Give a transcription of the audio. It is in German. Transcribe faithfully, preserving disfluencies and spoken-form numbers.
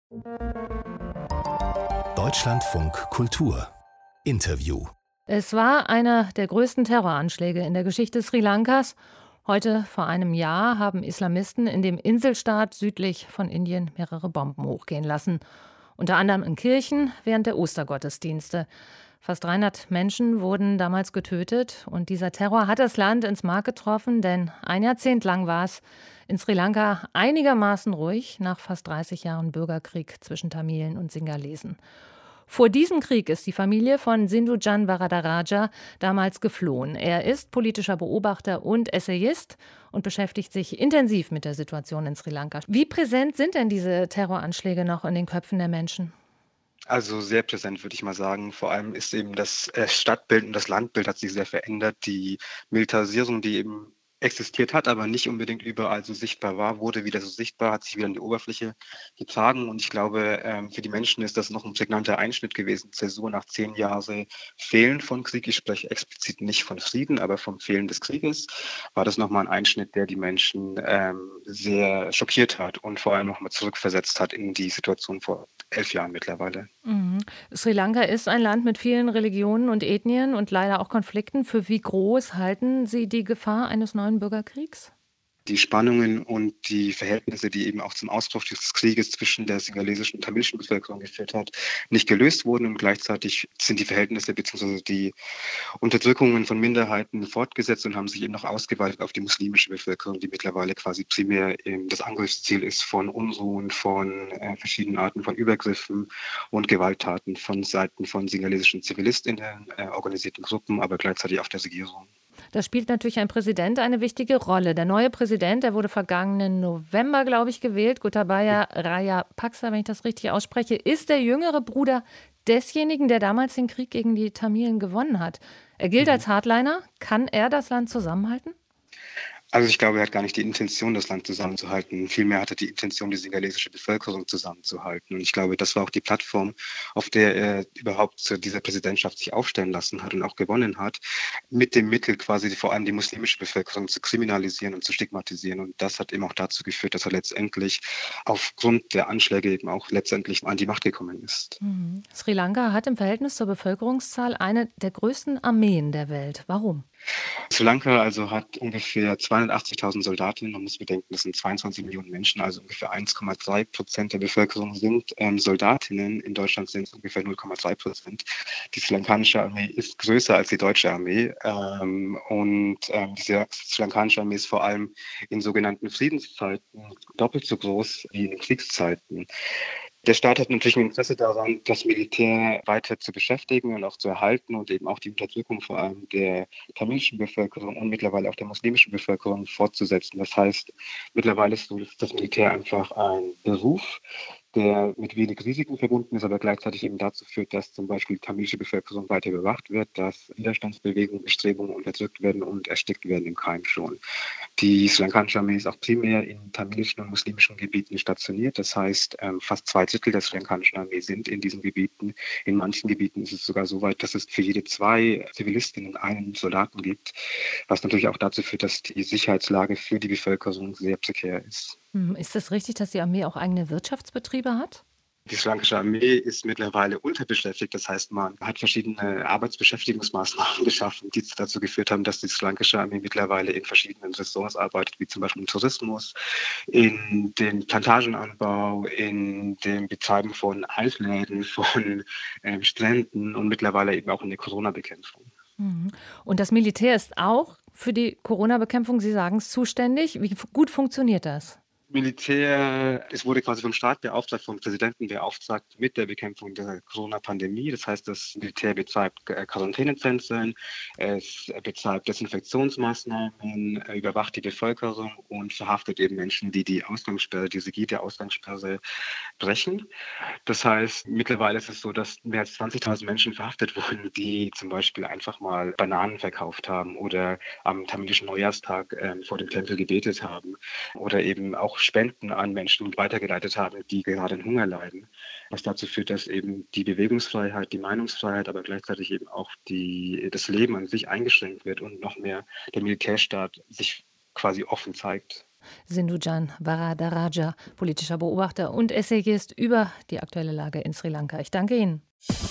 Deutschlandfunk Kultur Interview. Es war einer der größten Terroranschläge in der Geschichte Sri Lankas. Heute vor einem Jahr haben Islamisten in dem Inselstaat südlich von Indien mehrere Bomben hochgehen lassen. Unter anderem in Kirchen während der Ostergottesdienste. Fast dreihundert Menschen wurden damals getötet. Und dieser Terror hat das Land ins Mark getroffen, denn ein Jahrzehnt lang war es in Sri Lanka einigermaßen ruhig nach fast dreißig Jahren Bürgerkrieg zwischen Tamilen und Singalesen. Vor diesem Krieg ist die Familie von Sindhu Jan Varadaraja damals geflohen. Er ist politischer Beobachter und Essayist und beschäftigt sich intensiv mit der Situation in Sri Lanka. Wie präsent sind denn diese Terroranschläge noch in den Köpfen der Menschen? Also sehr präsent, würde ich mal sagen. Vor allem ist eben das äh, Stadtbild und das Landbild hat sich sehr verändert. Die Militarisierung, die eben existiert hat, aber nicht unbedingt überall so sichtbar war, wurde wieder so sichtbar, hat sich wieder an die Oberfläche getragen. Und ich glaube, ähm, für die Menschen ist das noch ein prägnanter Einschnitt gewesen. Zäsur nach zehn Jahren Fehlen von Krieg, ich spreche explizit nicht von Frieden, aber vom Fehlen des Krieges, war das nochmal ein Einschnitt, der die Menschen ähm, sehr schockiert hat und vor allem nochmal zurückversetzt hat in die Situation vor elf Jahren mittlerweile. Mhm. Sri Lanka ist ein Land mit vielen Religionen und Ethnien und leider auch Konflikten. Für wie groß halten Sie die Gefahr eines neuen Bürgerkriegs? Die Spannungen und die Verhältnisse, die eben auch zum Ausbruch des Krieges zwischen der singalesischen und tamilischen Bevölkerung geführt hat, nicht gelöst wurden. Und gleichzeitig sind die Verhältnisse bzw. die Unterdrückungen von Minderheiten fortgesetzt und haben sich eben noch ausgeweitet auf die muslimische Bevölkerung, die mittlerweile quasi primär eben das Angriffsziel ist von Unruhen, von äh, verschiedenen Arten von Übergriffen und Gewalttaten von Seiten von singalesischen Zivilistinnen, äh, organisierten Gruppen, aber gleichzeitig auch der Regierung. Da spielt natürlich ein Präsident eine wichtige Rolle. Der neue Präsident, der wurde vergangenen November, glaube ich, gewählt. Gotabaya Rajapaksa, wenn ich das richtig ausspreche, ist der jüngere Bruder desjenigen, der damals den Krieg gegen die Tamilen gewonnen hat. Er gilt als Hardliner. Kann er das Land zusammenhalten? Also ich glaube, er hat gar nicht die Intention, das Land zusammenzuhalten. Vielmehr hat er die Intention, die singalesische Bevölkerung zusammenzuhalten. Und ich glaube, das war auch die Plattform, auf der er überhaupt zu dieser Präsidentschaft sich aufstellen lassen hat und auch gewonnen hat, mit dem Mittel quasi vor allem die muslimische Bevölkerung zu kriminalisieren und zu stigmatisieren. Und das hat eben auch dazu geführt, dass er letztendlich aufgrund der Anschläge eben auch letztendlich an die Macht gekommen ist. Mhm. Sri Lanka hat im Verhältnis zur Bevölkerungszahl eine der größten Armeen der Welt. Warum? Sri Lanka also hat ungefähr zweihundertachtzigtausend Soldatinnen. Man muss bedenken, das sind zweiundzwanzig Millionen Menschen, also ungefähr eins Komma drei Prozent der Bevölkerung sind ähm, Soldatinnen. In Deutschland sind es ungefähr null Komma drei Prozent. Die sri lankanische Armee ist größer als die deutsche Armee. Ähm, und ähm, diese sri lankanische Armee ist vor allem in sogenannten Friedenszeiten doppelt so groß wie in Kriegszeiten. Der Staat hat natürlich ein Interesse daran, das Militär weiter zu beschäftigen und auch zu erhalten und eben auch die Unterdrückung vor allem der tamilischen Bevölkerung und mittlerweile auch der muslimischen Bevölkerung fortzusetzen. Das heißt, mittlerweile ist das Militär einfach ein Beruf, der mit wenig Risiken verbunden ist, aber gleichzeitig eben dazu führt, dass zum Beispiel die tamilische Bevölkerung weiter überwacht wird, dass Widerstandsbewegungen, Bestrebungen unterdrückt werden und erstickt werden im Keim schon. Die sri lankanische Armee ist auch primär in tamilischen und muslimischen Gebieten stationiert. Das heißt, fast zwei Drittel der sri lankanischen Armee sind in diesen Gebieten. In manchen Gebieten ist es sogar so weit, dass es für jede zwei Zivilistinnen einen Soldaten gibt, was natürlich auch dazu führt, dass die Sicherheitslage für die Bevölkerung sehr prekär ist. Ist es richtig, dass die Armee auch eigene Wirtschaftsbetriebe hat? Die sri lankische Armee ist mittlerweile unterbeschäftigt. Das heißt, man hat verschiedene Arbeitsbeschäftigungsmaßnahmen geschaffen, die dazu geführt haben, dass die sri lankische Armee mittlerweile in verschiedenen Ressorts arbeitet, wie zum Beispiel im Tourismus, in den Plantagenanbau, in dem Betreiben von Altläden, von äh, Stränden und mittlerweile eben auch in der Corona-Bekämpfung. Und das Militär ist auch für die Corona-Bekämpfung, Sie sagen es, zuständig. Wie gut funktioniert das? Militär, es wurde quasi vom Staat beauftragt, vom Präsidenten beauftragt mit der Bekämpfung der Corona-Pandemie. Das heißt, das Militär betreibt Quarantänezentren, es betreibt Desinfektionsmaßnahmen, überwacht die Bevölkerung und verhaftet eben Menschen, die die Ausgangssperre, die rigide Ausgangssperre brechen. Das heißt, mittlerweile ist es so, dass mehr als zwanzigtausend Menschen verhaftet wurden, die zum Beispiel einfach mal Bananen verkauft haben oder am tamilischen Neujahrstag äh, vor dem Tempel gebetet haben oder eben auch Spenden an Menschen weitergeleitet haben, die gerade in Hunger leiden. Was dazu führt, dass eben die Bewegungsfreiheit, die Meinungsfreiheit, aber gleichzeitig eben auch die, das Leben an sich eingeschränkt wird und noch mehr der Militärstaat sich quasi offen zeigt. Sindhujan Varadaraja, politischer Beobachter und Essayist über die aktuelle Lage in Sri Lanka. Ich danke Ihnen.